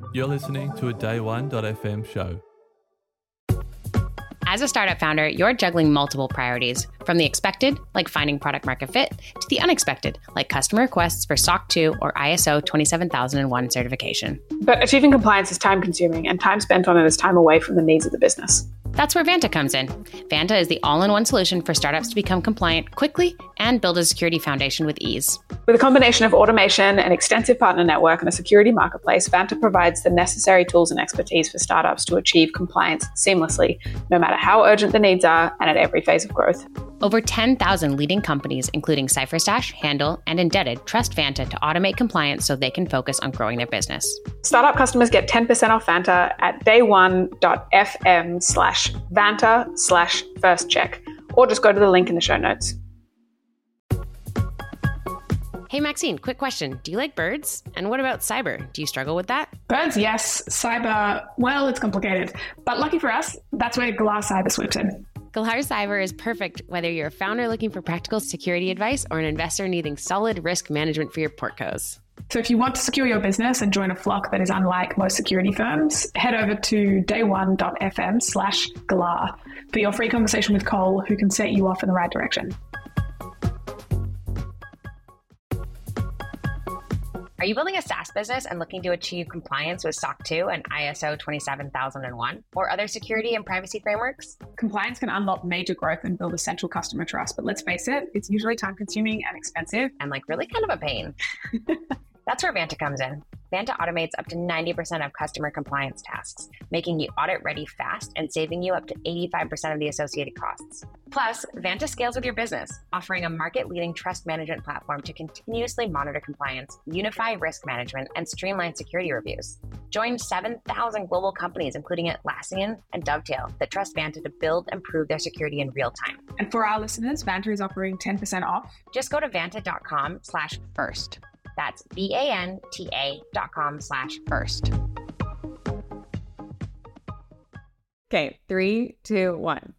You're listening to a Day1.fm show. As a startup founder, you're juggling multiple priorities, from the expected, like finding product market fit, to the unexpected, like customer requests for SOC 2 or ISO 27001 certification. But achieving compliance is time consuming, and time spent on it is time away from the needs of the business. That's where Vanta comes in. Vanta is the all-in-one solution for startups to become compliant quickly and build a security foundation with ease. With a combination of automation, an extensive partner network, and a security marketplace, Vanta provides the necessary tools and expertise for startups to achieve compliance seamlessly, no matter how urgent the needs are and at every phase of growth. Over 10,000 leading companies, including CipherStash, Handle, and Indebted, trust Vanta to automate compliance so they can focus on growing their business. Startup customers get 10% off Vanta at day1.fm/Vanta/firstcheck, or just go to the link in the show notes. Hey, Maxine, quick question. Do you like birds? And what about cyber? Do you struggle with that? Birds, yes. Cyber, well, it's complicated. But lucky for us, that's where Galar Cyber swoops in. Galar Cyber is perfect whether you're a founder looking for practical security advice or an investor needing solid risk management for your portcos. So if you want to secure your business and join a flock that is unlike most security firms, head over to day1.fm/Galar for your free conversation with Cole, who can set you off in the right direction. Are you building a SaaS business and looking to achieve compliance with SOC 2 and ISO 27001 or other security and privacy frameworks? Compliance can unlock major growth and build essential customer trust, but let's face it, it's usually time-consuming and expensive. And really kind of a pain. That's where Vanta comes in. Vanta automates up to 90% of customer compliance tasks, making you audit ready fast and saving you up to 85% of the associated costs. Plus, Vanta scales with your business, offering a market-leading trust management platform to continuously monitor compliance, unify risk management, and streamline security reviews. Join 7,000 global companies, including Atlassian and Dovetail, that trust Vanta to build and prove their security in real time. And for our listeners, Vanta is offering 10% off. Just go to vanta.com/first. That's VANTA.com/first. Okay, 3, 2, 1.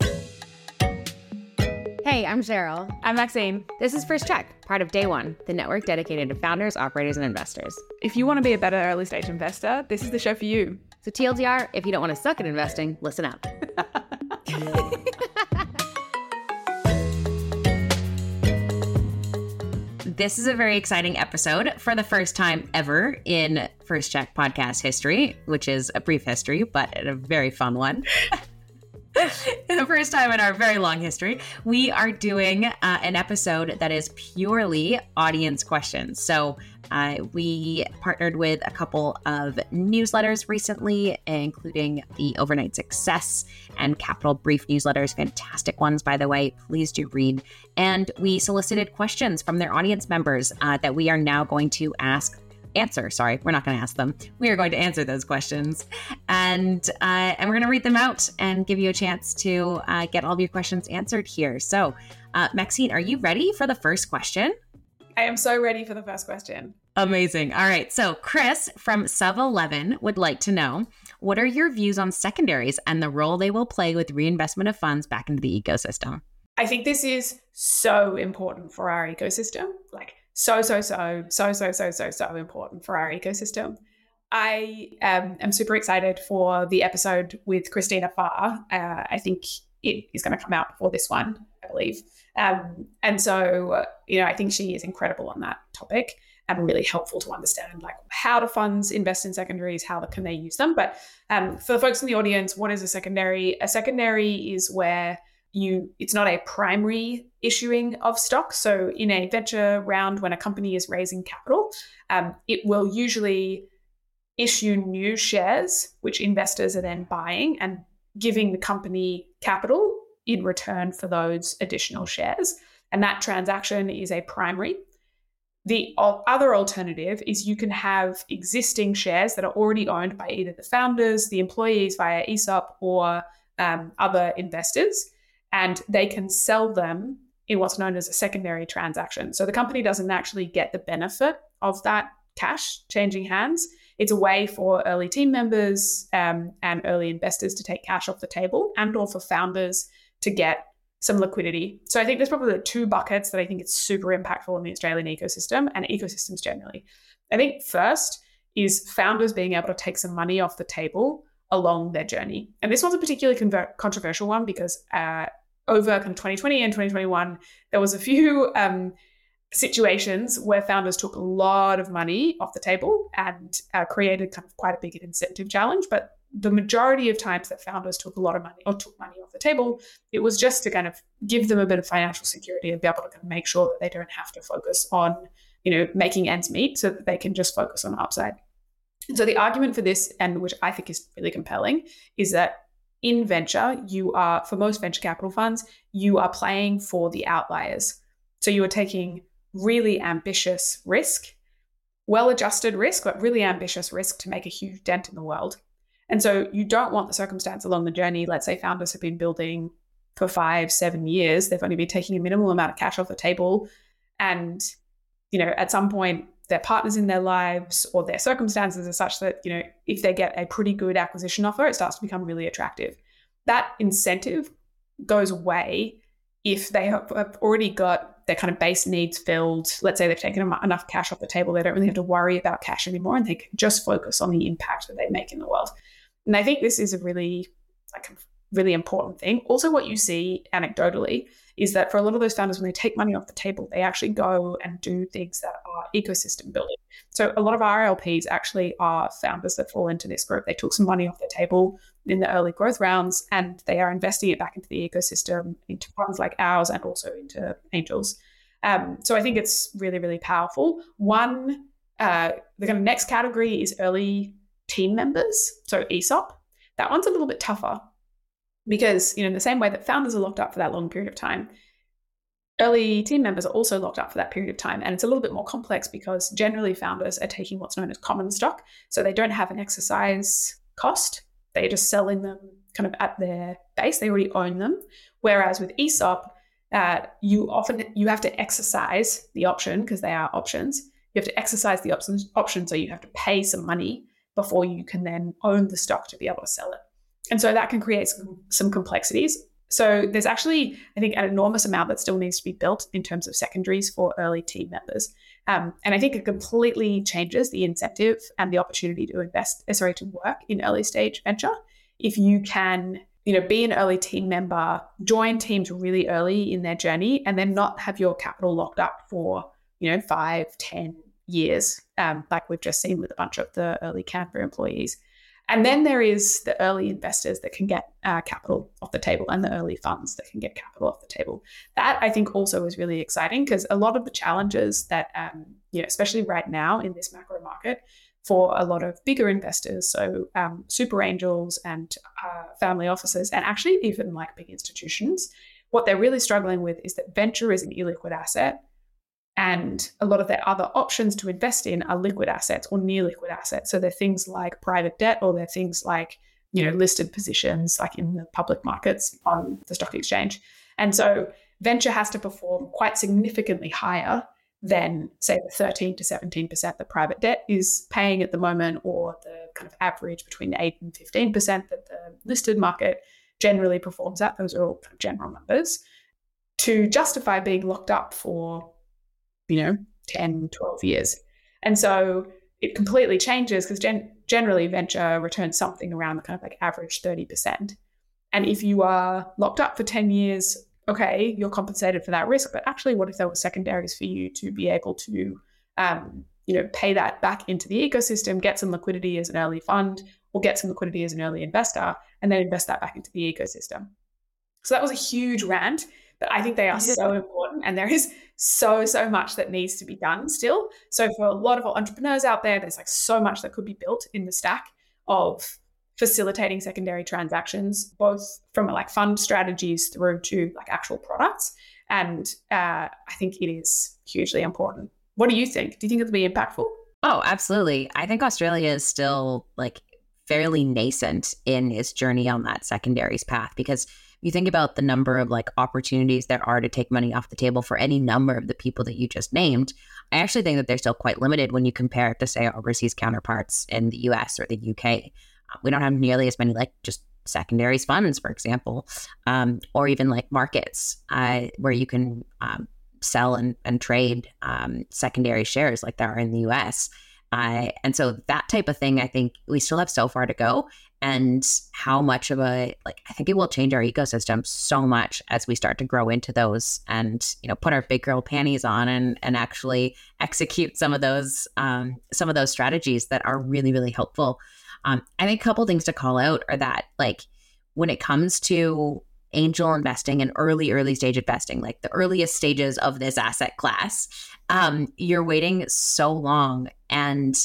Hey, I'm Cheryl. I'm Maxine. This is First Check, part of Day One, the network dedicated to founders, operators, and investors. If you want to be a better early stage investor, this is the show for you. So TLDR, if you don't want to suck at investing, listen up. This is a very exciting episode for the first time ever in First Check podcast history, which is a brief history, but a very fun one. The first time in our very long history, we are doing an episode that is purely audience questions. So we partnered with a couple of newsletters recently, including the Overnight Success and Capital Brief newsletters. Fantastic ones, by the way. Please do read. And we solicited questions from their audience members that we are now going to answer. Sorry, we're not going to ask them. We are going to answer those questions, and we're going to read them out and give you a chance to get all of your questions answered here. So, Maxine, are you ready for the first question? I am so ready for the first question. Amazing. All right. So, Chris from Sub11 would like to know, what are your views on secondaries and the role they will play with reinvestment of funds back into the ecosystem? I think this is so important for our ecosystem. So important for our ecosystem. I am super excited for the episode with Christina Farr. I think it is going to come out before this one, I believe. And so, I think she is incredible on that topic and really helpful to understand how do funds invest in secondaries, how can they use them. But for the folks in the audience, what is a secondary? A secondary is where it's not a primary issuing of stock. So in a venture round, when a company is raising capital, it will usually issue new shares, which investors are then buying and giving the company capital in return for those additional shares. And that transaction is a primary. The other alternative is you can have existing shares that are already owned by either the founders, the employees via ESOP, or other investors, and they can sell them in what's known as a secondary transaction. So the company doesn't actually get the benefit of that cash changing hands. It's a way for early team members and early investors to take cash off the table, and or for founders to get some liquidity. So I think there's probably the two buckets that I think it's super impactful in the Australian ecosystem and ecosystems generally. I think first is founders being able to take some money off the table along their journey. And this one's a particularly controversial one because over kind of 2020 and 2021, there was a few situations where founders took a lot of money off the table and created kind of quite a big incentive challenge. But the majority of times that founders took a lot of money or took money off the table, it was just to kind of give them a bit of financial security and be able to kind of make sure that they don't have to focus on, making ends meet, so that they can just focus on the upside. And so the argument for this, and which I think is really compelling, is that in venture, for most venture capital funds, you are playing for the outliers. So you are taking really ambitious risk, well-adjusted risk, but really ambitious risk to make a huge dent in the world. And so you don't want the circumstance along the journey. Let's say founders have been building for 5-7 years. They've only been taking a minimal amount of cash off the table. And, at some point, their partners in their lives or their circumstances are such that, if they get a pretty good acquisition offer, it starts to become really attractive. That incentive goes away if they have already got their kind of base needs filled. Let's say they've taken enough cash off the table. They don't really have to worry about cash anymore, and they can just focus on the impact that they make in the world. And I think this is a really important thing. Also, what you see anecdotally is that for a lot of those founders, when they take money off the table, they actually go and do things that are ecosystem building. So a lot of our LPs actually are founders that fall into this group. They took some money off the table in the early growth rounds, and they are investing it back into the ecosystem, into funds like ours, and also into angels. So I think it's really, really powerful. The kind of next category is early team members, so ESOP. That one's a little bit tougher because, in the same way that founders are locked up for that long period of time, early team members are also locked up for that period of time. And it's a little bit more complex because generally founders are taking what's known as common stock. So they don't have an exercise cost. They just sell in them kind of at their base. They already own them. Whereas with ESOP, you have to exercise the option, because they are options. You have to exercise the option, so you have to pay some money before you can then own the stock to be able to sell it. And so that can create some complexities. So there's actually, I think, an enormous amount that still needs to be built in terms of secondaries for early team members. And I think it completely changes the incentive and the opportunity to work in early stage venture. If you can, be an early team member, join teams really early in their journey, and then not have your capital locked up for, 5-10 years, like we've just seen with a bunch of the early Canva employees. And then there is the early investors that can get capital off the table, and the early funds that can get capital off the table. That, I think, also is really exciting, because a lot of the challenges that, especially right now in this macro market, for a lot of bigger investors, so super angels and family offices, and actually even like big institutions, what they're really struggling with is that venture is an illiquid asset. And a lot of their other options to invest in are liquid assets or near liquid assets. So they're things like private debt, or they're things like, listed positions like in the public markets on the stock exchange. And so venture has to perform quite significantly higher than, say, the 13 to 17% that private debt is paying at the moment, or the kind of average between 8 and 15% that the listed market generally performs at. Those are all kind of general numbers, to justify being locked up for 10, 12 years. And so it completely changes, because generally venture returns something around the kind of like average 30%. And if you are locked up for 10 years, okay, you're compensated for that risk. But actually, what if there were secondaries for you to be able to, pay that back into the ecosystem, get some liquidity as an early fund, or get some liquidity as an early investor, and then invest that back into the ecosystem. So that was a huge rant, but I think they are so important, and there is so much that needs to be done still. So for a lot of entrepreneurs out there, there's like so much that could be built in the stack of facilitating secondary transactions, both from like fund strategies through to like actual products. And I think it is hugely important. What do you think? Do you think it'll be impactful? Oh, absolutely. I think Australia is still like fairly nascent in its journey on that secondaries path, because you think about the number of like opportunities there are to take money off the table for any number of the people that you just named. I actually think that they're still quite limited when you compare it to, say, our overseas counterparts in the US or the UK. We don't have nearly as many like just secondaries funds, for example, or even like markets where you can sell and trade secondary shares like there are in the US. And so that type of thing, I think we still have so far to go. And how much of I think it will change our ecosystem so much as we start to grow into those and, put our big girl panties on and actually execute some of those strategies that are really, really helpful. I think a couple things to call out are that, like, when it comes to angel investing and early stage investing, like the earliest stages of this asset class, you're waiting so long, and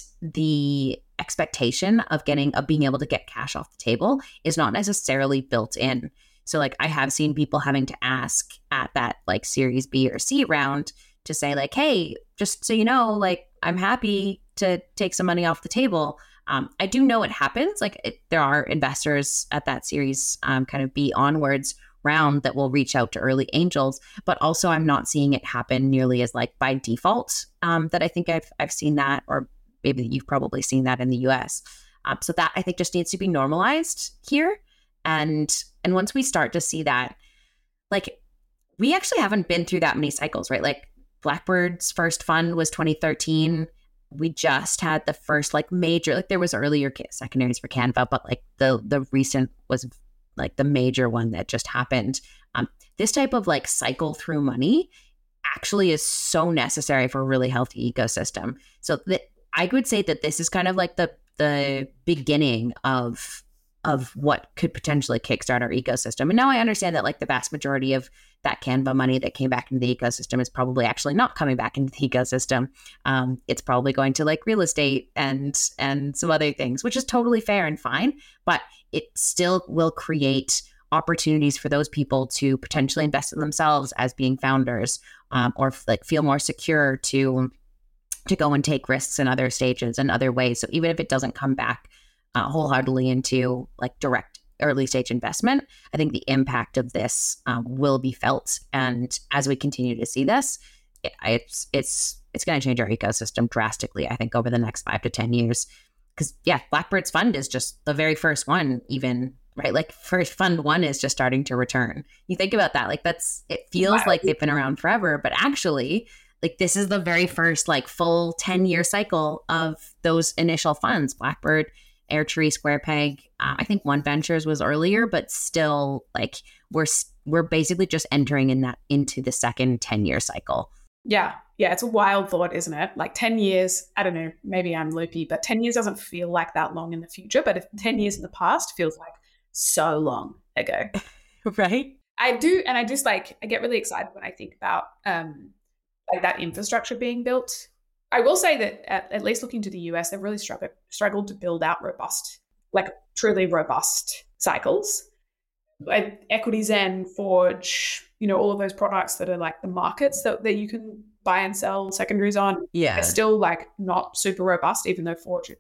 the expectation of being able to get cash off the table is not necessarily built in. So like, I have seen people having to ask at that like Series B or C round to say like, hey, just so you know, like, I'm happy to take some money off the table. I do know it happens. Like, there are investors at that Series kind of B onwards round that will reach out to early angels, but also I'm not seeing it happen nearly as like by default that I think I've seen that, or maybe you've probably seen that in the US. So that I think just needs to be normalized here. And once we start to see that, like, we actually haven't been through that many cycles, right? Like, Blackbird's first fund was 2013. We just had the first like major, like, there was earlier secondaries for Canva, but like the recent was like the major one that just happened. This type of like cycle through money actually is so necessary for a really healthy ecosystem. So I would say that this is kind of like the beginning of what could potentially kickstart our ecosystem. And now I understand that like the vast majority of that Canva money that came back into the ecosystem is probably actually not coming back into the ecosystem. It's probably going to like real estate and some other things, which is totally fair and fine, but it still will create opportunities for those people to potentially invest in themselves as being founders, or like feel more secure to go and take risks in other stages and other ways. So even if it doesn't come back wholeheartedly into like direct early stage investment, I think the impact of this will be felt. And as we continue to see this, it's going to change our ecosystem drastically, I think, over the next 5 to 10 years. Because yeah, Blackbird's fund is just the very first one, even, right? Like, first fund one is just starting to return. You think about that, like, it feels like they've been around forever, but actually, like, this is the very first like full 10-year cycle of those initial funds. Blackbird, Airtree, SquarePeg. I think One Ventures was earlier, but still, like, we're basically just entering into the second 10-year cycle. Yeah, it's a wild thought, isn't it? Like 10 years, I don't know, maybe I'm loopy, but 10 years doesn't feel like that long in the future. But if 10 years in the past feels like so long ago. Right? I do. And I just like, I get really excited when I think about like that infrastructure being built. I will say that at least looking to the US, they've really struggled to build out robust, like truly robust cycles. Like EquityZen, Forge, all of those products that are like the markets that you can buy and sell secondaries on. Yeah. They're still like not super robust, even though Forge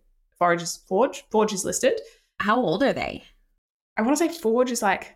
is listed. How old are they? I want to say Forge is like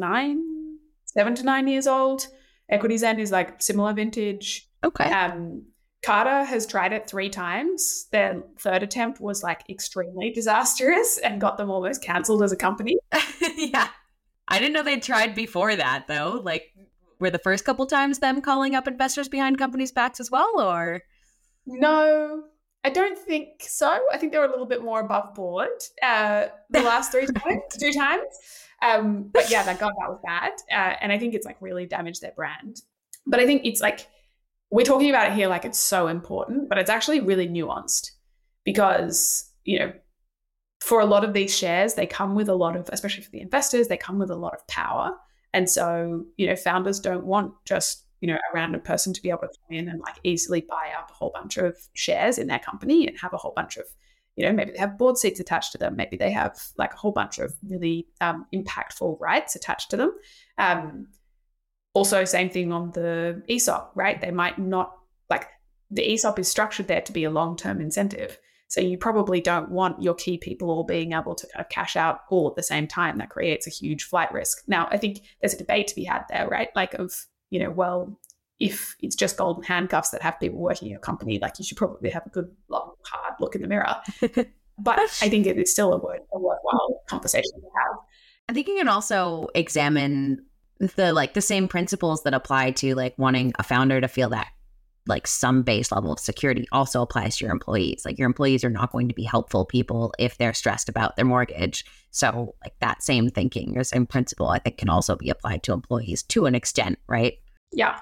7 to 9 years old. EquityZen is like similar vintage. Okay. Carter has tried it 3 times. Their third attempt was like extremely disastrous and got them almost cancelled as a company. Yeah. I didn't know they tried before that, though. Like, were the first couple times them calling up investors behind companies' backs as well, or? No, I don't think so. I think they were a little bit more above board the last 2 times. But yeah, that was bad. And I think it's like really damaged their brand. But I think it's like, we're talking about it here like it's so important, but it's actually really nuanced because, for a lot of these shares, they come with a lot of, especially for the investors, they come with a lot of power. And so, founders don't want just, a random person to be able to come in and like easily buy up a whole bunch of shares in their company and have a whole bunch of, maybe they have board seats attached to them. Maybe they have like a whole bunch of really impactful rights attached to them. Also, same thing on the ESOP, right? They might not, like, the ESOP is structured there to be a long-term incentive. So you probably don't want your key people all being able to kind of cash out all at the same time. That creates a huge flight risk. Now, I think there's a debate to be had there, right? Like, of, well, if it's just golden handcuffs that have people working in your company, like, you should probably have a good, long, hard look in the mirror. But I think it is still a worthwhile conversation to have. I think you can also examine the same principles that apply to like wanting a founder to feel that like some base level of security also applies to your employees. Like your employees are not going to be helpful people if they're stressed about their mortgage. So like that same thinking or same principle, I think can also be applied to employees to an extent, right? Yeah,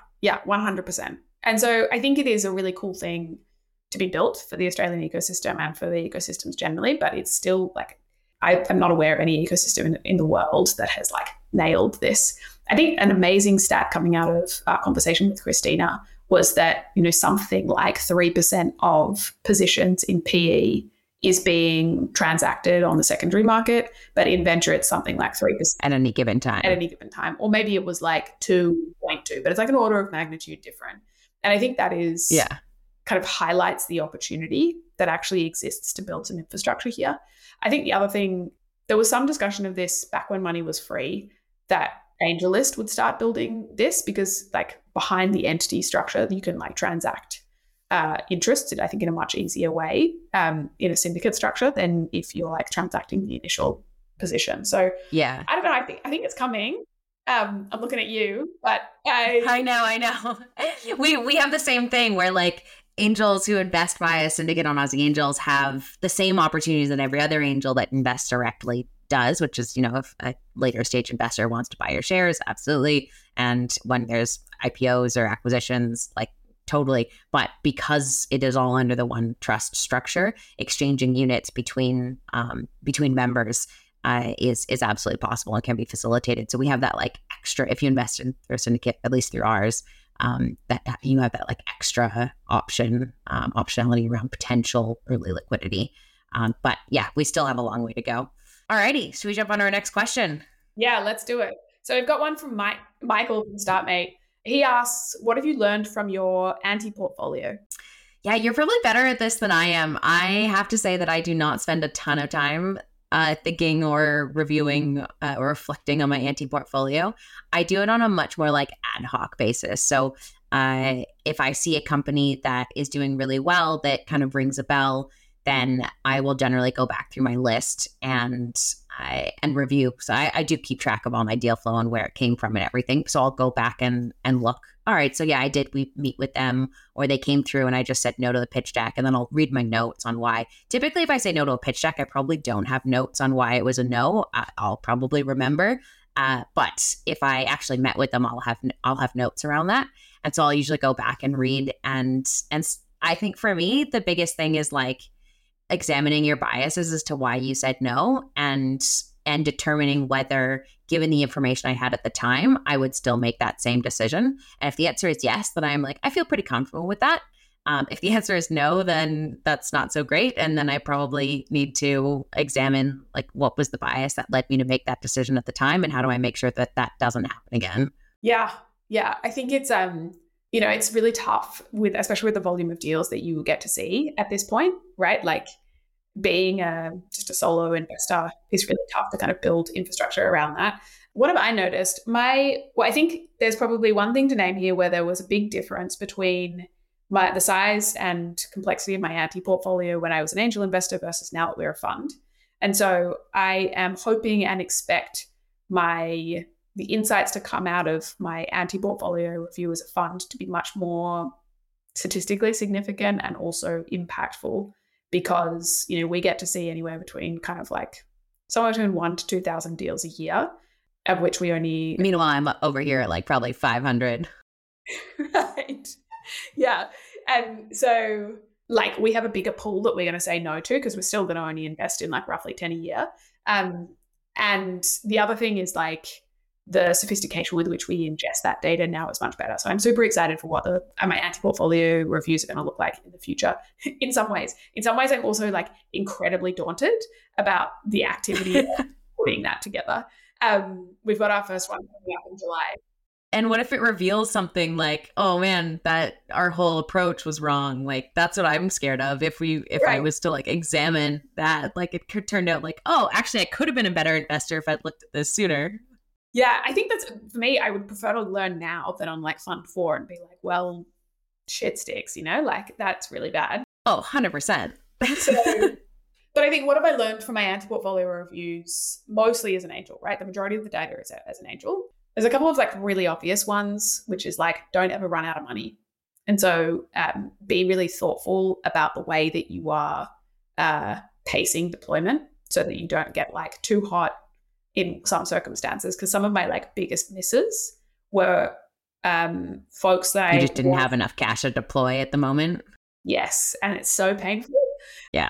100%. And so I think it is a really cool thing to be built for the Australian ecosystem and for the ecosystems generally, but it's still like, I'm not aware of any ecosystem in the world that has like nailed this. I think an amazing stat coming out of our conversation with Christina was that, something like 3% of positions in PE is being transacted on the secondary market, but in venture, it's something like 3%. At any given time. Or maybe it was like 2.2, but it's like an order of magnitude different. And I think that is kind of highlights the opportunity that actually exists to build some infrastructure here. I think the other thing, there was some discussion of this back when money was free, that AngelList would start building this because like behind the entity structure, you can like transact interest, I think, in a much easier way in a syndicate structure than if you're like transacting the initial position. So yeah, I don't know. I think it's coming. I'm looking at you, but I know. We have the same thing where like angels who invest via Syndicate on Aussie Angels have the same opportunities that every other angel that invests directly does, which is, if a later stage investor wants to buy your shares, absolutely. And when there's IPOs or acquisitions, like totally. But because it is all under the one trust structure, exchanging units between members is absolutely possible and can be facilitated. So we have that like extra, if you invest in through a syndicate, at least through ours, that you have that like extra optionality around potential early liquidity. But yeah, we still have a long way to go. Alrighty, should we jump on to our next question? Yeah, let's do it. So we've got one from Michael from StartMate. He asks, what have you learned from your anti-portfolio? Yeah, you're probably better at this than I am. I have to say that I do not spend a ton of time thinking or reviewing or reflecting on my anti-portfolio. I do it on a much more like ad hoc basis. So if I see a company that is doing really well, that kind of rings a bell, then I will generally go back through my list and review. So I do keep track of all my deal flow and where it came from and everything. So I'll go back and look. All right, so yeah, we meet with them, or they came through and I just said no to the pitch deck, and then I'll read my notes on why. Typically, if I say no to a pitch deck, I probably don't have notes on why it was a no. I'll probably remember. But if I actually met with them, I'll have notes around that. And so I'll usually go back and read. And I think for me, the biggest thing is like examining your biases as to why you said no, and determining whether, given the information I had at the time, I would still make that same decision. And if the answer is yes, then I'm like, I feel pretty comfortable with that. If the answer is no, then that's not so great. And then I probably need to examine like what was the bias that led me to make that decision at the time, and how do I make sure that that doesn't happen again? Yeah. I think it's it's really tough especially with the volume of deals that you get to see at this point, right? Like being just a solo investor is really tough to kind of build infrastructure around that. What have I noticed? I think there's probably one thing to name here where there was a big difference between the size and complexity of my anti-portfolio when I was an angel investor versus now that we're a fund. And so I am hoping and expect the insights to come out of my anti-portfolio review as a fund to be much more statistically significant and also impactful, because, we get to see anywhere between kind of like somewhere between 1,000 to 2,000 deals a year, of which we only... Meanwhile, I'm over here at like probably 500. Right. Yeah. And so like we have a bigger pool that we're going to say no to, because we're still going to only invest in like roughly 10 a year. And the other thing is like the sophistication with which we ingest that data now is much better. So I'm super excited for what my anti-portfolio reviews are going to look like in the future in some ways. In some ways, I'm also like incredibly daunted about the activity of putting that together. We've got our first one coming up in July. And what if it reveals something like, oh man, that our whole approach was wrong? Like, that's what I'm scared of. If I was to like examine that, like it could turn out like, oh, actually I could have been a better investor if I'd looked at this sooner. Yeah, I think that's, for me, I would prefer to learn now than on like fund 4 and be like, well, shit sticks, like that's really bad. Oh, 100%. But I think what have I learned from my anti-portfolio reviews, mostly as an angel, right? The majority of the data is as an angel. There's a couple of like really obvious ones, which is like, don't ever run out of money. And so be really thoughtful about the way that you are pacing deployment so that you don't get like too hot in some circumstances. Because some of my like biggest misses were folks that You just didn't have enough cash to deploy at the moment. Yes, and it's so painful. Yeah.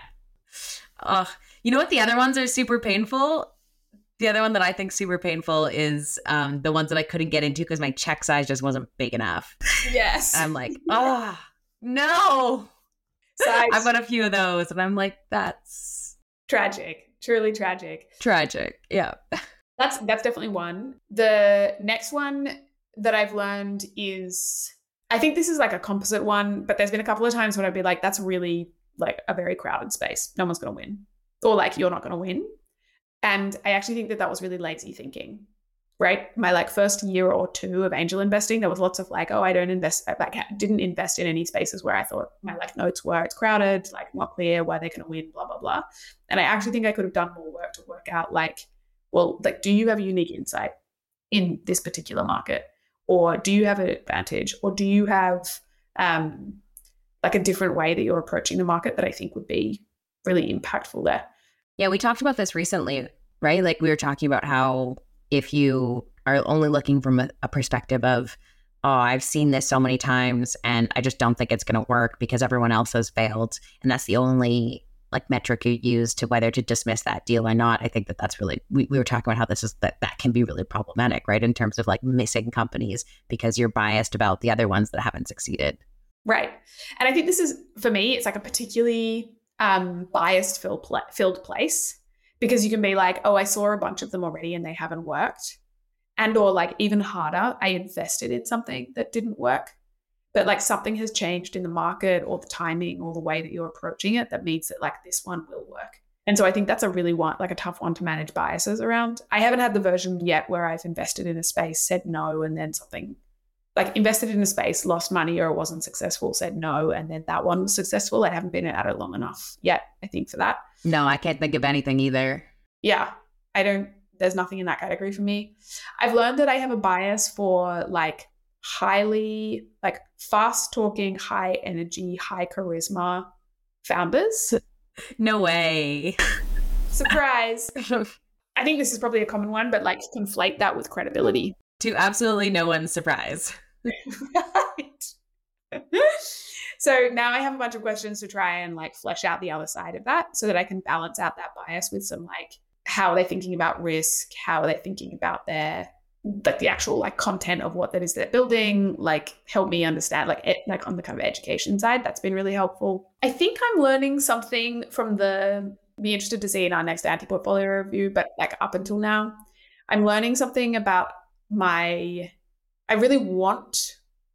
You know what? The other ones are super painful. The other one that I think super painful is the ones that I couldn't get into because my check size just wasn't big enough. Yes. I'm like, oh, no. I've got a few of those, and I'm like, that's tragic. Truly tragic. Tragic. Yeah. That's definitely one. The next one that I've learned is, I think this is like a composite one, but there's been a couple of times when I'd be like, that's really like a very crowded space. No one's going to win. Or like, you're not going to win. And I actually think that was really lazy thinking, right? My like first year or two of angel investing, there was lots of like, oh, I didn't invest in any spaces where I thought my like notes were, it's crowded, like not clear where they're going to win, blah, blah, blah. And I actually think I could have done more work to work out like, well, like, do you have a unique insight in this particular market? Or do you have an advantage? Or do you have like a different way that you're approaching the market that I think would be really impactful there? Yeah, we talked about this recently, right? Like we were talking about how if you are only looking from a perspective of, oh, I've seen this so many times and I just don't think it's going to work because everyone else has failed, and that's the only like metric you use to whether to dismiss that deal or not. I think that that's really, we were talking about how that can be really problematic, right? In terms of like missing companies because you're biased about the other ones that haven't succeeded. Right. And I think this is, for me, it's like a particularly biased filled place, because you can be like, oh, I saw a bunch of them already and they haven't worked. And or like even harder, I invested in something that didn't work, but like something has changed in the market or the timing or the way that you're approaching it that means that like this one will work. And so I think that's a really a tough one to manage biases around. I haven't had the version yet where I've invested in a space, said no, and then something like invested in a space, lost money or wasn't successful, said no, and then that one was successful. I haven't been at it long enough yet, I think, for that. No, I can't think of anything either. Yeah, there's nothing in that category for me. I've learned that I have a bias for like highly, like fast talking, high energy, high charisma founders. No way. Surprise. I think this is probably a common one, but like conflate that with credibility. To absolutely no one's surprise. Right. So now I have a bunch of questions to try and like flesh out the other side of that so that I can balance out that bias with some like, how are they thinking about risk? How are they thinking about their, like the actual like content of what that is they're building? Like help me understand like on the kind of education side. That's been really helpful. I think I'm learning something from be interested to see in our next anti-portfolio review, but like up until now, I'm learning something about I really want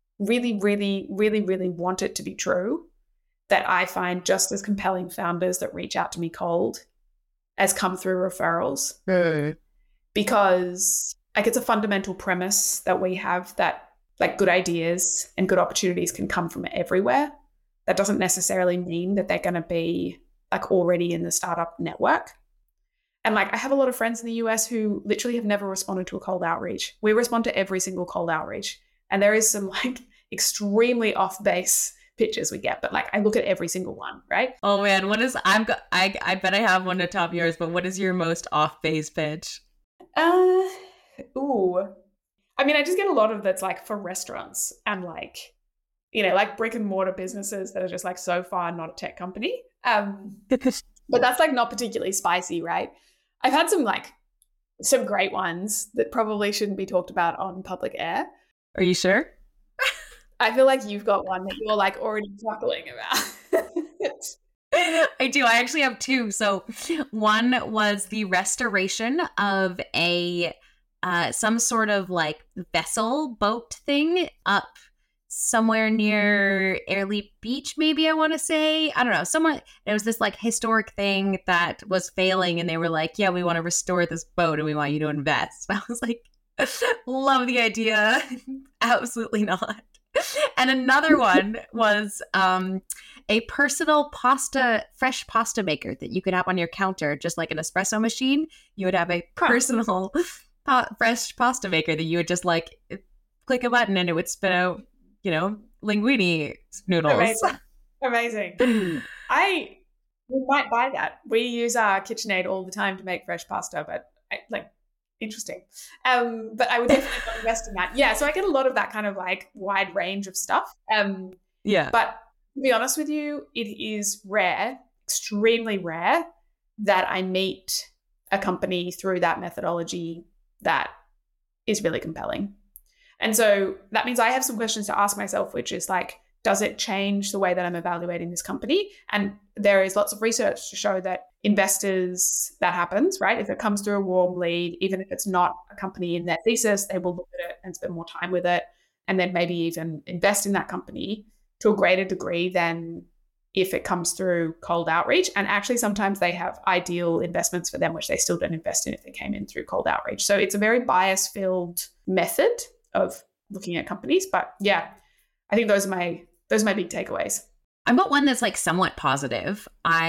it to be true that I find just as compelling founders that reach out to me cold as come through referrals. Because like it's a fundamental premise that we have that like good ideas and good opportunities can come from everywhere. That doesn't necessarily mean that they're going to be like already in the startup network. And like I have a lot of friends in the US who literally have never responded to a cold outreach. We respond to every single cold outreach. And there is some like extremely off base pitches we get, but like I look at every single one, right? Oh man, I bet I have one to top yours, but what is your most off base pitch? I mean, I just get a lot of that's like for restaurants and like, you know, like brick and mortar businesses that are just like so far not a tech company. But that's like not particularly spicy, right? I've had some great ones that probably shouldn't be talked about on public air. Are you sure? I feel like you've got one that you're like already chuckling about. I do. I actually have two. So one was the restoration of a some sort of like vessel boat thing up somewhere near Airlie Beach, maybe I want to say. I don't know. Somewhere there was this like historic thing that was failing and they were like, yeah, we want to restore this boat and we want you to invest. And I was like, love the idea. Absolutely not. And another one was a personal fresh pasta maker that you could have on your counter, just like an espresso machine. You would have a personal fresh pasta maker that you would just like click a button and it would spit out, you know, linguine noodles. Amazing. We might buy that. We use our KitchenAid all the time to make fresh pasta, but interesting. But I would definitely not invest in that. Yeah, so I get a lot of that kind of like wide range of stuff. But to be honest with you, it is rare, extremely rare, that I meet a company through that methodology that is really compelling. And so that means I have some questions to ask myself, which is like, does it change the way that I'm evaluating this company? And there is lots of research to show that investors, that happens, right? If it comes through a warm lead, even if it's not a company in their thesis, they will look at it and spend more time with it, and then maybe even invest in that company to a greater degree than if it comes through cold outreach. And actually, sometimes they have ideal investments for them, which they still don't invest in if they came in through cold outreach. So it's a very bias-filled method of looking at companies. But yeah, I think those are my big takeaways. I've got one that's like somewhat positive.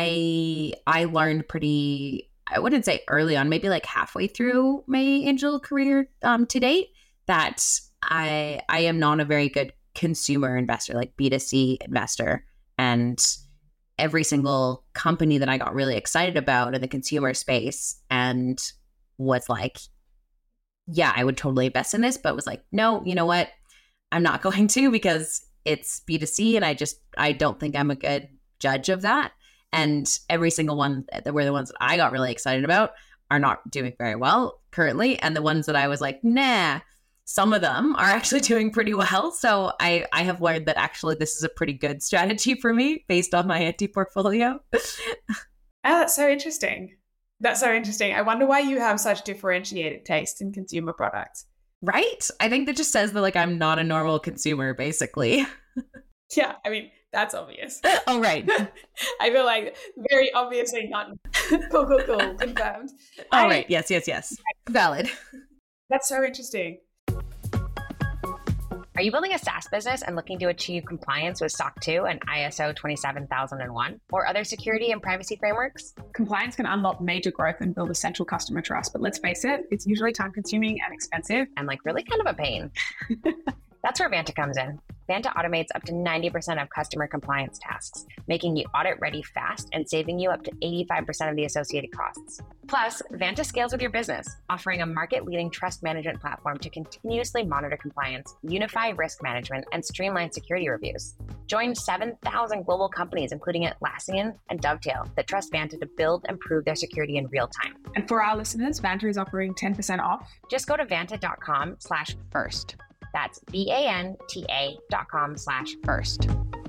I learned pretty, I wouldn't say early on, maybe like halfway through my angel career to date, that I am not a very good consumer investor, like B2C investor. And every single company that I got really excited about in the consumer space and was like, yeah, I would totally invest in this, but was like, no, you know what? I'm not going to, because it's B2C and I don't think I'm a good judge of that. And every single one that were the ones that I got really excited about are not doing very well currently. And the ones that I was like, nah, some of them are actually doing pretty well. So I have learned that actually this is a pretty good strategy for me based on my anti-portfolio. Oh, that's so interesting. I wonder why you have such differentiated taste in consumer products. Right? I think that just says that like I'm not a normal consumer, basically. Yeah, I mean, that's obvious. Oh, right. I feel like very obviously not. Cool. Confirmed. All right. Yes. Valid. That's so interesting. Are you building a SaaS business and looking to achieve compliance with SOC 2 and ISO 27001 or other security and privacy frameworks? Compliance can unlock major growth and build essential customer trust, but let's face it, it's usually time-consuming and expensive. And like really kind of a pain. That's where Vanta comes in. Vanta automates up to 90% of customer compliance tasks, making you audit ready fast and saving you up to 85% of the associated costs. Plus, Vanta scales with your business, offering a market-leading trust management platform to continuously monitor compliance, unify risk management, and streamline security reviews. Join 7,000 global companies, including Atlassian and Dovetail, that trust Vanta to build and prove their security in real time. And for our listeners, Vanta is offering 10% off. Just go to vanta.com/first. That's VANTA.com/first.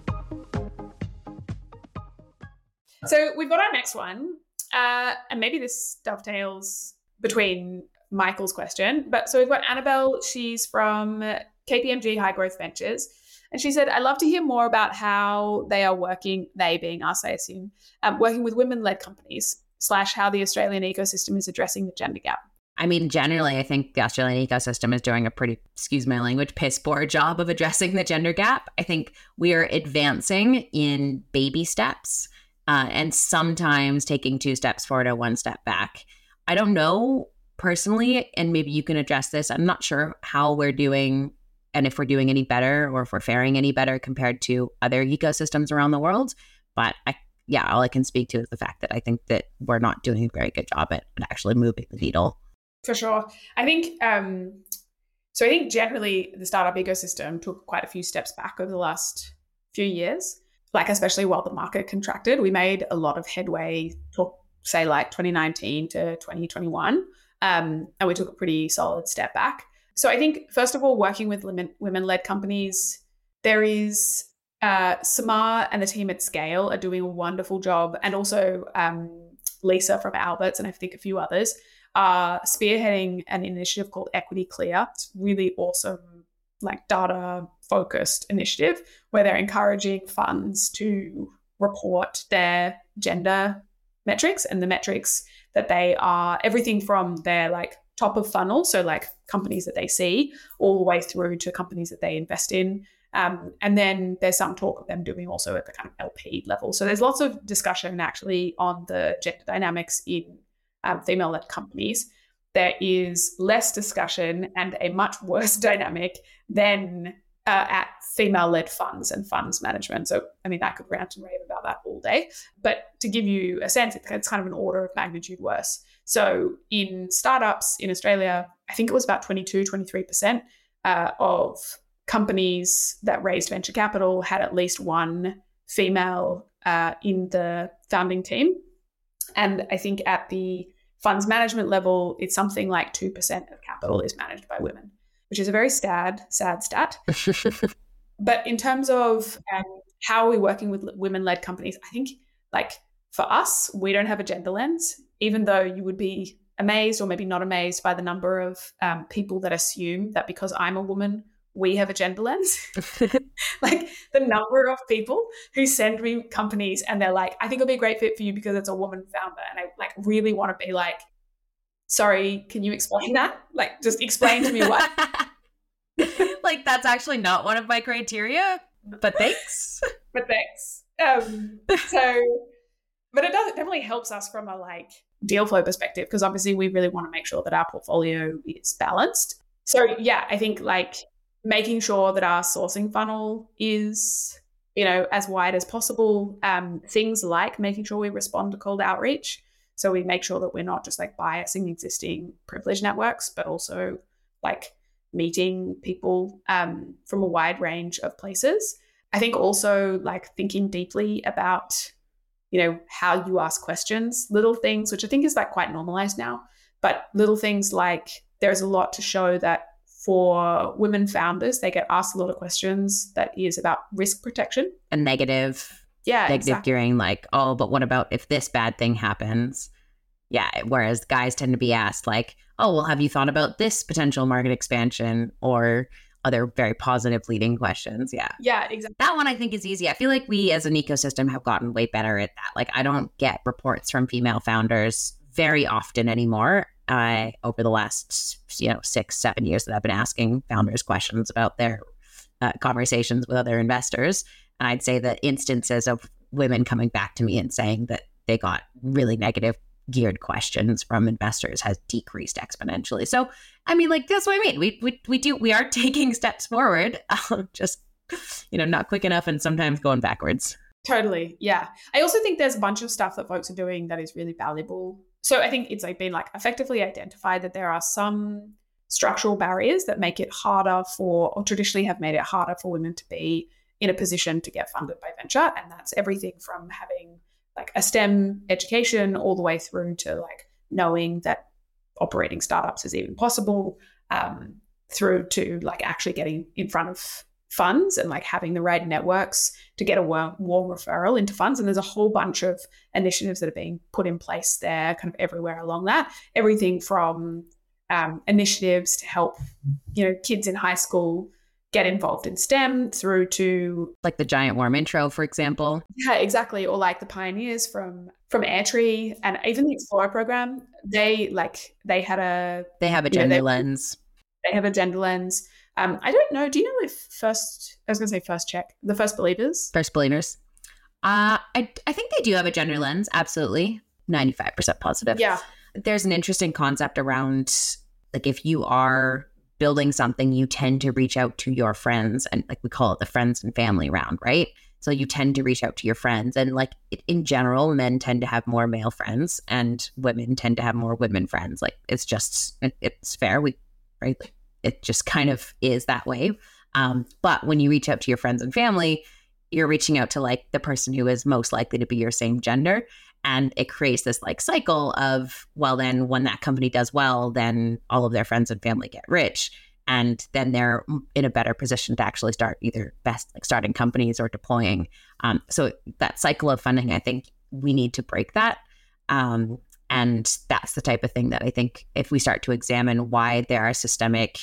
So we've got our next one, and maybe this dovetails between Michael's question. But so we've got Annabelle. She's from KPMG High Growth Ventures. And she said, I'd love to hear more about how they are working, they being us, I assume, working with women-led companies / how the Australian ecosystem is addressing the gender gap. I mean, generally, I think the Australian ecosystem is doing a pretty, excuse my language, piss poor job of addressing the gender gap. I think we are advancing in baby steps and sometimes taking 2 steps forward and 1 step back. I don't know personally, and maybe you can address this. I'm not sure how we're doing and if we're doing any better or if we're faring any better compared to other ecosystems around the world. But all I can speak to is the fact that I think that we're not doing a very good job at actually moving the needle. For sure. I think, I think generally the startup ecosystem took quite a few steps back over the last few years, like especially while the market contracted. We made a lot of headway, say like 2019 to 2021, and we took a pretty solid step back. So I think, first of all, working with women-led companies, there is Samar and the team at Scale are doing a wonderful job, and also Lisa from Alberts and I think a few others are spearheading an initiative called Equity Clear. It's really awesome, like data-focused initiative where they're encouraging funds to report their gender metrics and the metrics that they are, everything from their like top of funnel, so like companies that they see, all the way through to companies that they invest in. And then there's some talk of them doing also at the kind of LP level. So there's lots of discussion actually on the gender dynamics in female-led companies. There is less discussion and a much worse dynamic than at female-led funds and funds management. So, I mean, I could rant and rave about that all day. But to give you a sense, it's kind of an order of magnitude worse. So in startups in Australia, I think it was about 23% of companies that raised venture capital had at least one female in the founding team. And I think at the funds management level, it's something like 2% of capital is managed by women, which is a very sad stat. But in terms of how are we working with women-led companies, I think like for us, we don't have a gender lens, even though you would be amazed or maybe not amazed by the number of people that assume that because I'm a woman, we have a gender lens. Like the number of people who send me companies and they're like, I think it'll be a great fit for you because it's a woman founder. And I like really want to be like, sorry, can you explain that? Like just explain to me what. Like that's actually not one of my criteria, but thanks. But it definitely helps us from a like deal flow perspective, because obviously we really want to make sure that our portfolio is balanced. So yeah, I think like making sure that our sourcing funnel is, you know, as wide as possible. Things like making sure we respond to cold outreach. So we make sure that we're not just like biasing existing privilege networks, but also like meeting people from a wide range of places. I think also like thinking deeply about, you know, how you ask questions, little things, which I think is like quite normalized now, but little things like there's a lot to show that for women founders, they get asked a lot of questions that is about risk protection. And negative exactly. gearing, like, oh, but what about if this bad thing happens? Yeah. Whereas guys tend to be asked like, oh, well, have you thought about this potential market expansion or other very positive leading questions? Yeah. Yeah, exactly. That one I think is easy. I feel like we as an ecosystem have gotten way better at that. Like I don't get reports from female founders very often anymore. Over the last, 6-7 years that I've been asking founders questions about their conversations with other investors. And I'd say the instances of women coming back to me and saying that they got really negative geared questions from investors has decreased exponentially. So, I mean, like, that's what I mean. We are taking steps forward, just, not quick enough and sometimes going backwards. Totally. Yeah. I also think there's a bunch of stuff that folks are doing that is really valuable. So I think it's like been like effectively identified that there are some structural barriers that make it harder or traditionally have made it harder for women to be in a position to get funded by venture. And that's everything from having like a STEM education all the way through to like knowing that operating startups is even possible, through to like actually getting in front of funds and like having the right networks to get a warm referral into funds. And there's a whole bunch of initiatives that are being put in place there kind of everywhere along that. Everything from initiatives to help, kids in high school get involved in STEM through to like the Giant Worm Intro, for example. Yeah, exactly. Or like the pioneers from Airtree and even the Explorer program. They have a gender lens. They have a gender lens. I don't know. Do you know if the First Believers? I think they do have a gender lens. Absolutely. 95% positive. Yeah. There's an interesting concept around like if you are building something, you tend to reach out to your friends, and like we call it the friends and family round, right? So you tend to reach out to your friends, and like in general, men tend to have more male friends and women tend to have more women friends. Like it's fair. It just kind of is that way. But when you reach out to your friends and family, you're reaching out to like the person who is most likely to be your same gender. And it creates this like cycle of, well, then when that company does well, then all of their friends and family get rich. And then they're in a better position to actually start either starting companies or deploying. So that cycle of funding, I think we need to break that. And that's the type of thing that I think if we start to examine why there are systemic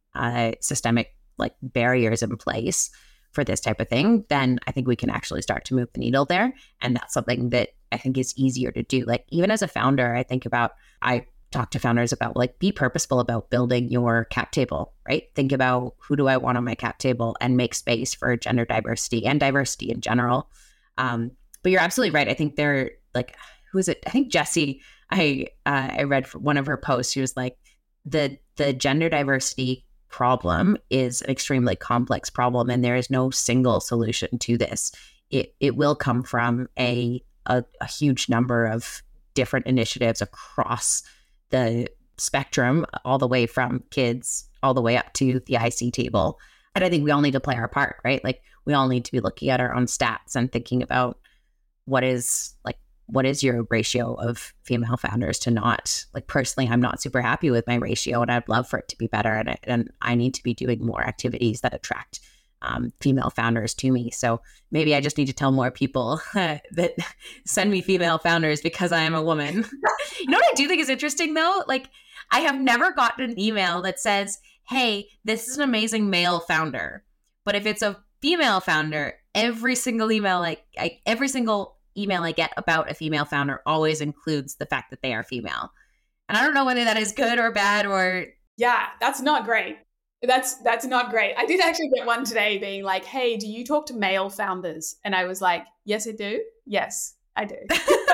like barriers in place for this type of thing, then I think we can actually start to move the needle there. And that's something that I think is easier to do. Like even as a founder, I talk to founders about like be purposeful about building your cap table, right? Think about who do I want on my cap table and make space for gender diversity and diversity in general. But you're absolutely right. I think they're like, who is it? I think Jessie, I read one of her posts. She was like, the gender diversity problem is an extremely complex problem, and there is no single solution to this. It will come from a huge number of different initiatives across the spectrum, all the way from kids all the way up to the IC table. And I think we all need to play our part, right? Like, we all need to be looking at our own stats and thinking about what is your ratio of female founders to not. Like, personally, I'm not super happy with my ratio, and I'd love for it to be better. And I need to be doing more activities that attract female founders to me. So maybe I just need to tell more people that send me female founders because I am a woman. You know what I do think is interesting though? Like, I have never gotten an email that says, hey, this is an amazing male founder. But if it's a female founder, every single email I get about a female founder always includes the fact that they are female. And I don't know whether that is good or bad or... Yeah, that's not great. That's not great. I did actually get one today being like, hey, do you talk to male founders? And I was like, yes, I do. Yes, I do.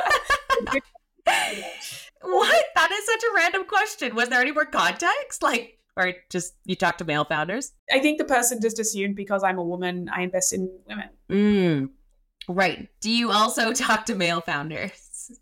What? That is such a random question. Was there any more context? Like, or just you talk to male founders? I think the person just assumed because I'm a woman, I invest in women. Right. Do you also talk to male founders?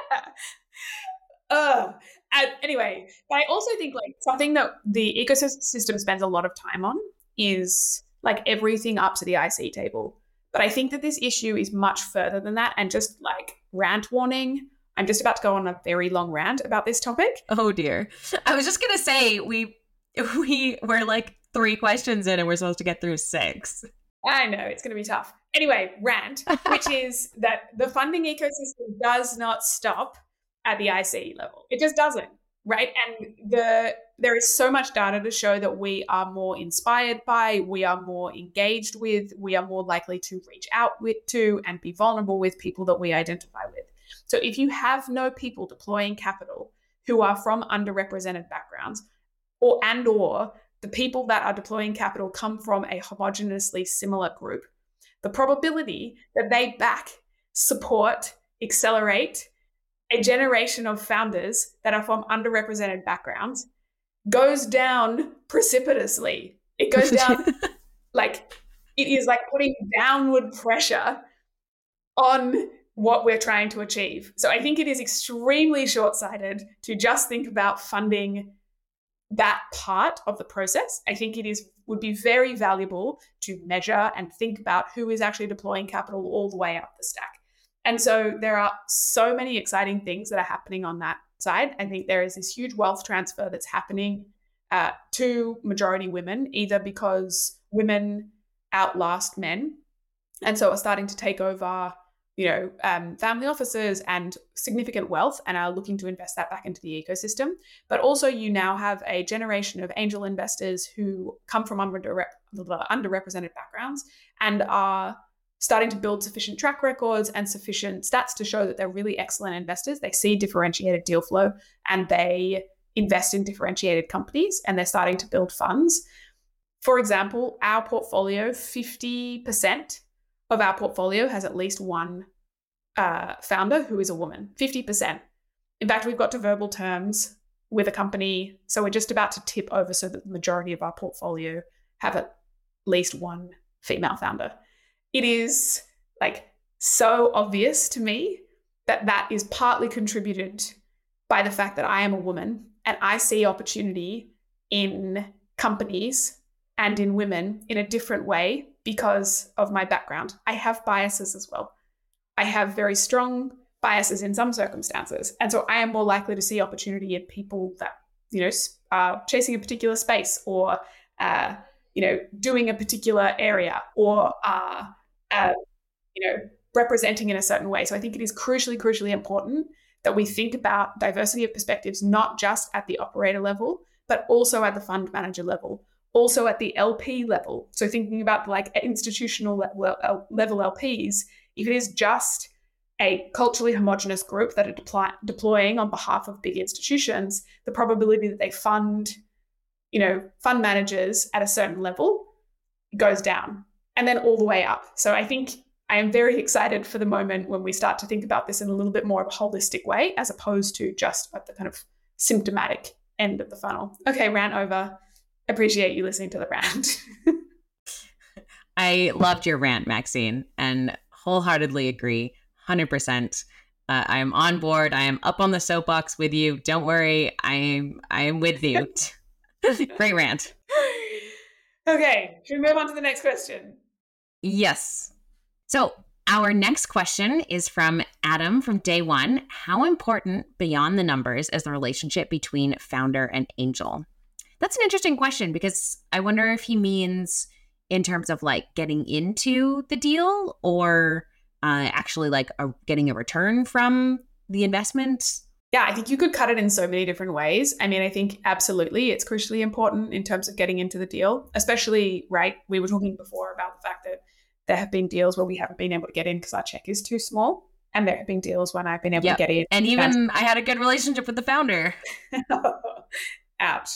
Yeah. Anyway, I also think like something that the ecosystem spends a lot of time on is like everything up to the IC table. But I think that this issue is much further than that. And just like rant warning, I'm just about to go on a very long rant about this topic. Oh dear. I was just going to say we were like 3 questions in and we're supposed to get through 6. I know, it's going to be tough. Anyway, rant, which is that the funding ecosystem does not stop at the IC level. It just doesn't, right? And there is so much data to show that we are more inspired by, we are more engaged with, we are more likely to reach out to and be vulnerable with people that we identify with. So if you have no people deploying capital who are from underrepresented backgrounds, or the people that are deploying capital come from a homogeneously similar group, the probability that they back, support, accelerate a generation of founders that are from underrepresented backgrounds goes down precipitously. It goes down like it is like putting downward pressure on what we're trying to achieve. So I think it is extremely short-sighted to just think about funding that part of the process. I think would be very valuable to measure and think about who is actually deploying capital all the way up the stack. And so there are so many exciting things that are happening on that side. I think there is this huge wealth transfer that's happening to majority women, either because women outlast men and so are starting to take over, family offices and significant wealth and are looking to invest that back into the ecosystem. But also you now have a generation of angel investors who come from underrepresented backgrounds and are starting to build sufficient track records and sufficient stats to show that they're really excellent investors. They see differentiated deal flow and they invest in differentiated companies and they're starting to build funds. For example, our portfolio, 50% of our portfolio has at least one founder who is a woman, 50%. In fact, we've got to verbal terms with a company. So we're just about to tip over so that the majority of our portfolio have at least one female founder. It is like so obvious to me that is partly contributed by the fact that I am a woman and I see opportunity in companies and in women in a different way because of my background. I have biases as well. I have very strong biases in some circumstances. And so I am more likely to see opportunity in people that, are chasing a particular space or, doing a particular area or are, representing in a certain way. So I think it is crucially important that we think about diversity of perspectives, not just at the operator level, but also at the fund manager level, also at the LP level. So thinking about like institutional level LPs, if it is just a culturally homogenous group that are deploying on behalf of big institutions, the probability that they fund managers at a certain level goes down and then all the way up. So I think I am very excited for the moment when we start to think about this in a little bit more of a holistic way, as opposed to just at the kind of symptomatic end of the funnel. Okay, rant over. appreciate you listening to the rant. I loved your rant, Maxine, and wholeheartely agree, 100%. I am on board. I am up on the soapbox with you. Don't worry, I am with you. Great rant. Okay, should we move on to the next question? Yes. So our next question is from Adam from Day One. How important beyond the numbers is the relationship between founder and angel? That's an interesting question because I wonder if he means in terms of like getting into the deal or actually like getting a return from the investment. Yeah, I think you could cut it in so many different ways. I mean, I think absolutely it's crucially important in terms of getting into the deal, especially, right? We were talking before about the fact that there have been deals where we haven't been able to get in because our check is too small. And there have been deals when I've been able to get in. And even I had a good relationship with the founder. Ouch.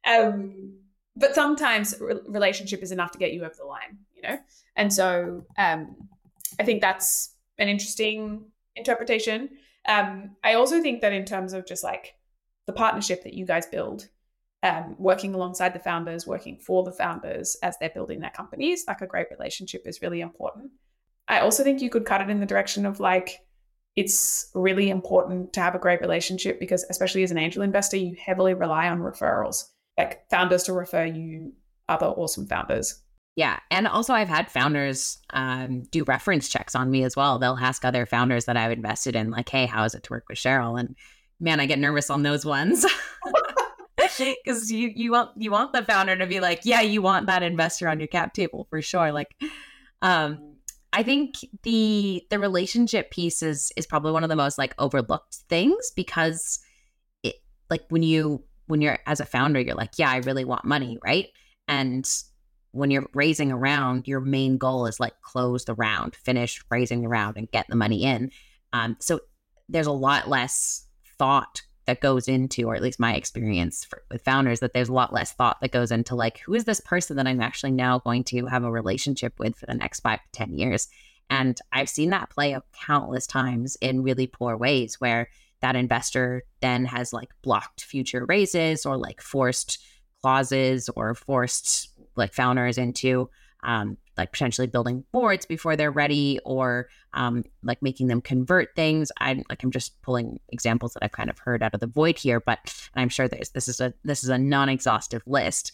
But sometimes relationship is enough to get you over the line, you know? And so I think that's an interesting interpretation. I also think that in terms of just like the partnership that you guys build, working alongside the founders, working for the founders as they're building their companies, like a great relationship is really important. I also think you could cut it in the direction of like, it's really important to have a great relationship because especially as an angel investor, you heavily rely on referrals, like founders to refer you other awesome founders. Yeah. And also I've had founders do reference checks on me as well. They'll ask other founders that I've invested in, like, hey, how is it to work with Cheryl? And man, I get nervous on those ones. Because you want the founder to be like, yeah, you want that investor on your cap table for sure. Like, I think the relationship piece is probably one of the most like overlooked things because it like when you're as a founder, you're like, yeah, I really want money, right? And when you're raising a round, your main goal is like close the round, finish raising the round and get the money in. So there's a lot less thought that goes into, or at least my experience with founders, that there's a lot less thought that goes into like, who is this person that I'm actually now going to have a relationship with for the next 5 to 10 years? And I've seen that play out countless times in really poor ways where that investor then has like blocked future raises or like forced clauses or forced like founders into like potentially building boards before they're ready or like making them convert things. I'm just pulling examples that I've kind of heard out of the void here, but I'm sure this is a non-exhaustive list.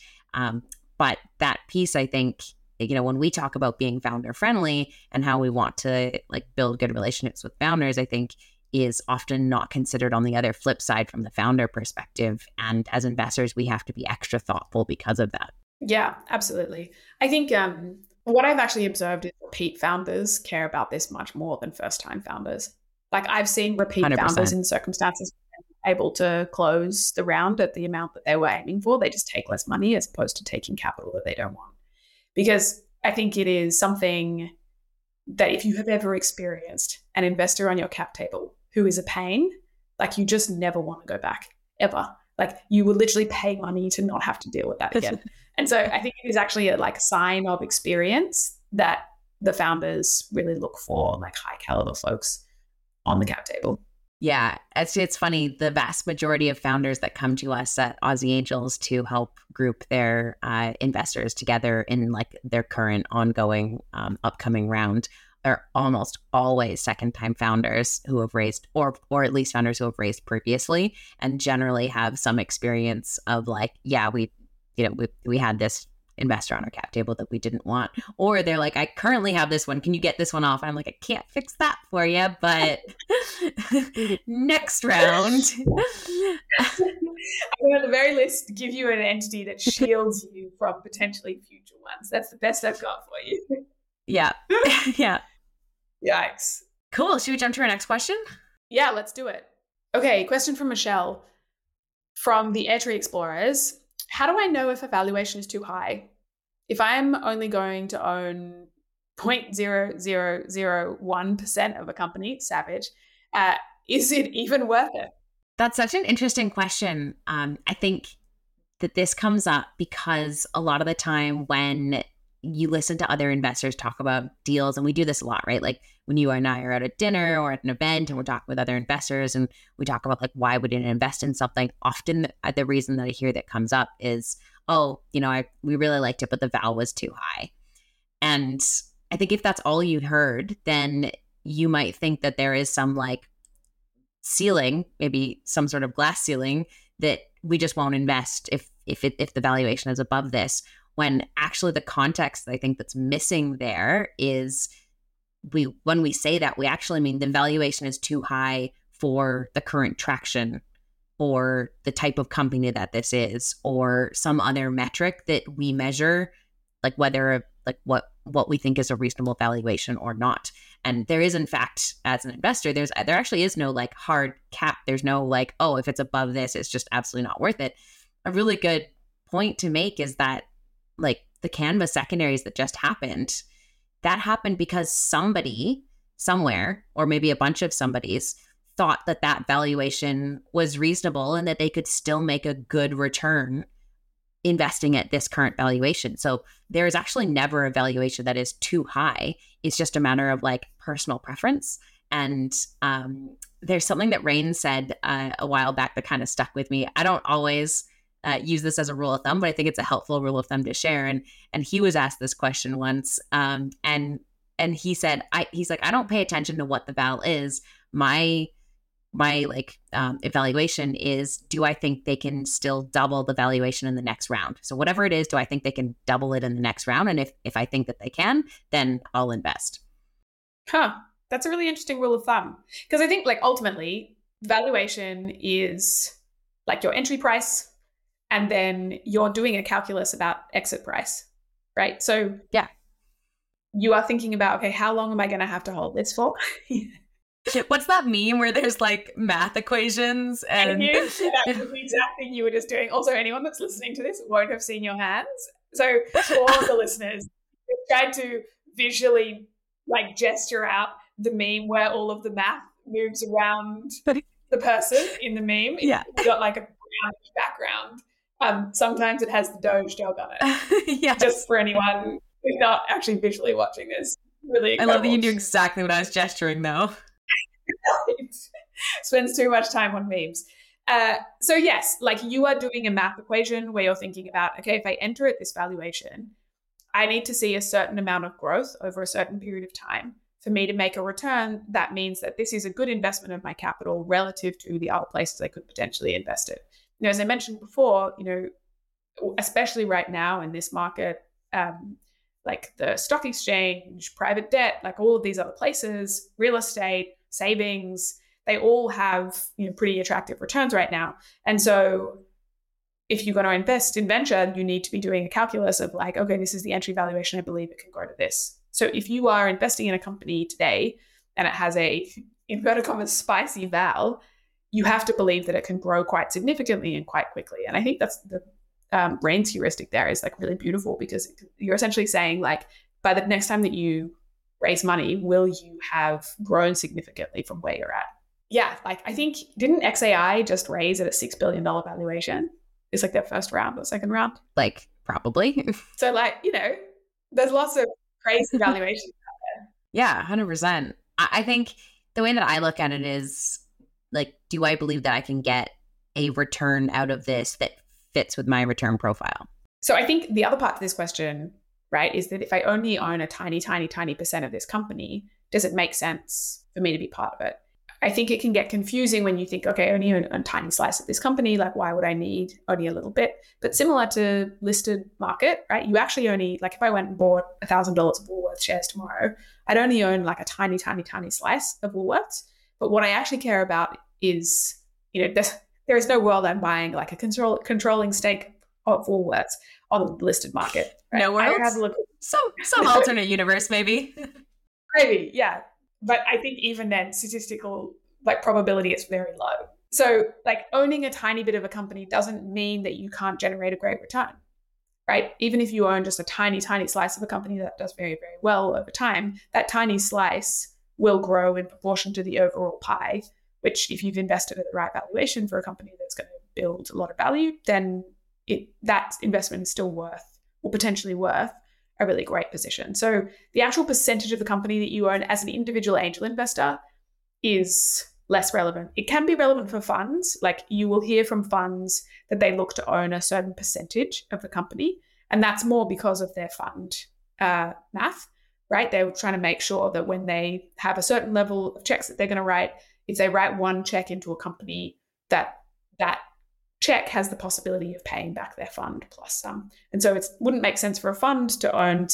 But that piece, I think, you know, when we talk about being founder friendly and how we want to like build good relationships with founders, I think is often not considered on the other flip side from the founder perspective. And as investors, we have to be extra thoughtful because of that. Yeah, absolutely. I think what I've actually observed is repeat founders care about this much more than first-time founders. Like I've seen repeat 100%. Founders in circumstances able to close the round at the amount that they were aiming for. They just take less money as opposed to taking capital that they don't want. Because I think it is something that if you have ever experienced an investor on your cap table who is a pain, like you just never want to go back, ever. Like you would literally pay money to not have to deal with that again. And so I think it is actually a like sign of experience that the founders really look for, like high caliber folks on the cap table. Yeah, it's funny. The vast majority of founders that come to us at Aussie Angels to help group their investors together in like their current ongoing upcoming round are almost always second-time founders who have raised, or at least founders who have raised previously, and generally have some experience of like, yeah, we had this investor on our cap table that we didn't want, or they're like, I currently have this one. Can you get this one off? And I'm like, I can't fix that for you, but next round. I will at the very least give you an entity that shields you from potentially future ones. That's the best I've got for you. Yeah. Yeah. Yikes. Cool. Should we jump to our next question? Yeah, let's do it. Okay, question from Michelle from the Airtree Explorers. How do I know if a valuation is too high? If I'm only going to own 0.0001% of a company, savage, is it even worth it? That's such an interesting question. I think that this comes up because a lot of the time when you listen to other investors talk about deals, and we do this a lot, right? Like when you and I are out at dinner or at an event and we're talking with other investors and we talk about like, why would you invest in something? Often the reason that I hear that comes up is oh, we really liked it, but the val was too high. And I think if that's all you'd heard, then you might think that there is some like ceiling, maybe some sort of glass ceiling, that we just won't invest if the valuation is above this, when actually the context I think that's missing there is when we say that, we actually mean the valuation is too high for the current traction or the type of company that this is, or some other metric that we measure, like whether like what we think is a reasonable valuation or not. And there is, in fact, as an investor, there actually is no like hard cap. There's no like, oh, if it's above this, it's just absolutely not worth it. A really good point to make is that like the Canva secondaries that just happened, that happened because somebody somewhere, or maybe a bunch of somebodies, thought that valuation was reasonable and that they could still make a good return investing at this current valuation. So there is actually never a valuation that is too high. It's just a matter of like personal preference. And there's something that Rain said a while back that kind of stuck with me. I don't always use this as a rule of thumb, but I think it's a helpful rule of thumb to share. And he was asked this question once, and he said, he's like, I don't pay attention to what the val is. My evaluation is, do I think they can still double the valuation in the next round? So whatever it is, do I think they can double it in the next round? And if I think that they can, then I'll invest. That's a really interesting rule of thumb. Because I think like ultimately valuation is like your entry price, and then you're doing a calculus about exit price, right? So yeah, you are thinking about, okay, how long am I going to have to hold this for? What's that meme where there's like math equations and that was the exact thing you were just doing. Also, anyone that's listening to this won't have seen your hands. So for the listeners, tried to visually like gesture out the meme where all of the math moves around the person in the meme. Yeah. It's got like a brownish background. Sometimes it has the Doge dog on it. Yes. Just for anyone who's not actually visually watching this. Really incredible. I love that you knew exactly what I was gesturing though. Spends too much time on memes. So yes, like you are doing a math equation where you're thinking about, okay, if I enter at this valuation, I need to see a certain amount of growth over a certain period of time for me to make a return. That means that this is a good investment of my capital relative to the other places I could potentially invest it. As I mentioned before, especially right now in this market, like the stock exchange, private debt, like all of these other places, real estate, savings, they all have pretty attractive returns right now. And so if you're going to invest in venture, you need to be doing a calculus of like, okay, this is the entry valuation. I believe it can grow to this. So if you are investing in a company today and it has a, inverted commas, spicy val, you have to believe that it can grow quite significantly and quite quickly. And I think that's the Rain's heuristic there is like really beautiful, because you're essentially saying like, by the next time that you raise money, will you have grown significantly from where you're at? Yeah, like I think, didn't XAI just raise at a $6 billion valuation? It's like their first round or second round? Like probably. So like, there's lots of crazy valuations out there. Yeah, 100%. I think the way that I look at it is like, do I believe that I can get a return out of this that fits with my return profile? So I think the other part to this question, right, is that if I only own a tiny, tiny, tiny percent of this company, does it make sense for me to be part of it? I think it can get confusing when you think, okay, I only own a tiny slice of this company. Like, why would I need only a little bit? But similar to listed market, right? You actually only, like if I went and bought $1,000 of Woolworths shares tomorrow, I'd only own like a tiny, tiny, tiny slice of Woolworths. But what I actually care about is, there is no world I'm buying like a controlling stake of Woolworths on the listed market. Right? No world? I have a look at some alternate universe, maybe. Maybe, yeah. But I think even then, statistical like probability is very low. So like owning a tiny bit of a company doesn't mean that you can't generate a great return, right? Even if you own just a tiny, tiny slice of a company that does very, very well over time, that tiny slice will grow in proportion to the overall pie, which if you've invested at the right valuation for a company that's going to build a lot of value, then that investment is still worth, or potentially worth, a really great position. So the actual percentage of the company that you own as an individual angel investor is less relevant. It can be relevant for funds. Like you will hear from funds that they look to own a certain percentage of the company. And that's more because of their fund math, right? They're trying to make sure that when they have a certain level of checks that they're going to write, if they write one check into a company, that check has the possibility of paying back their fund plus some. And so it wouldn't make sense for a fund to own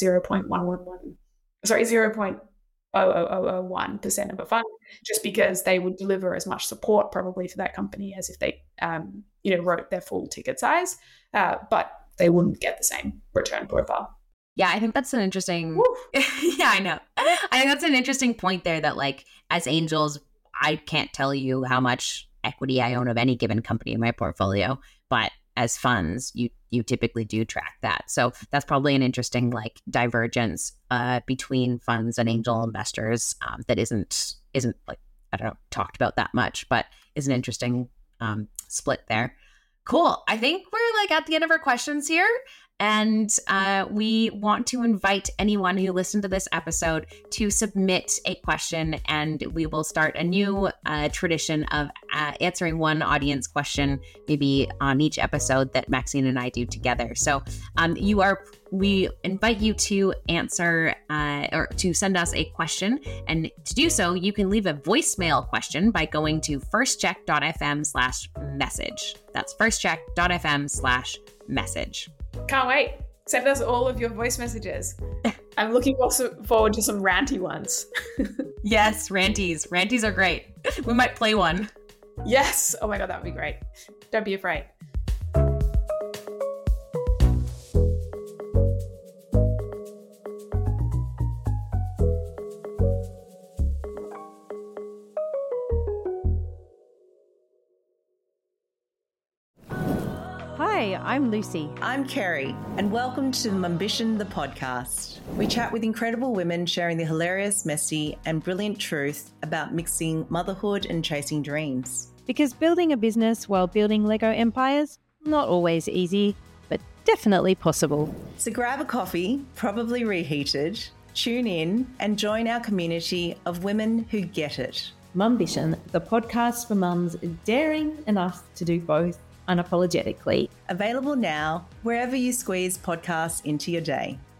0.0001% of a fund, just because they would deliver as much support probably for that company as if they wrote their full ticket size, but they wouldn't get the same return profile. Yeah, I think that's an interesting yeah, I know. I think that's an interesting point there, that like as angels, I can't tell you how much equity I own of any given company in my portfolio, but as funds, you typically do track that. So that's probably an interesting like divergence between funds and angel investors that isn't like, I don't know, talked about that much, but is an interesting split there. Cool. I think we're like at the end of our questions here. And we want to invite anyone who listened to this episode to submit a question, and we will start a new tradition of answering one audience question, maybe on each episode that Maxine and I do together. So we invite you to answer or to send us a question. And to do so, you can leave a voicemail question by going to firstcheck.fm/message. That's firstcheck.fm/message. Can't wait. Send us all of your voice messages. I'm looking also forward to some ranty ones. Yes, ranties. Ranties are great. We might play one. Yes. Oh my God, that would be great. Don't be afraid. Hi, I'm Lucy. I'm Kerry, and welcome to Mumbition, the podcast. We chat with incredible women sharing the hilarious, messy, and brilliant truth about mixing motherhood and chasing dreams. Because building a business while building Lego empires, not always easy, but definitely possible. So grab a coffee, probably reheated, tune in, and join our community of women who get it. Mumbition, the podcast for mums daring enough to do both unapologetically. Available now wherever you squeeze podcasts into your day.